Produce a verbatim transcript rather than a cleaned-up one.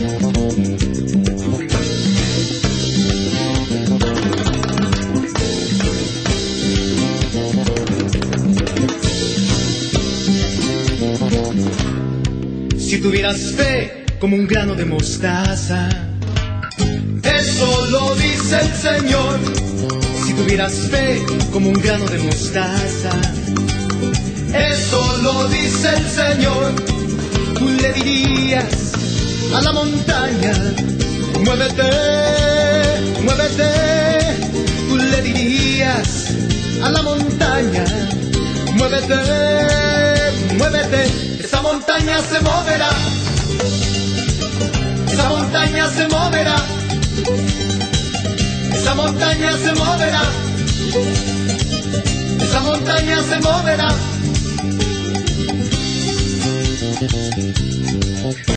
Si tuvieras fe como un grano de mostaza, eso lo dice el Señor. Si tuvieras fe como un grano de mostaza, eso lo dice el Señor. Tú le dirías a la montaña, muévete, muévete. Tú le dirías a la montaña, muévete, muévete. Esa montaña se moverá, esa montaña se moverá, esa montaña se moverá, esa montaña se moverá.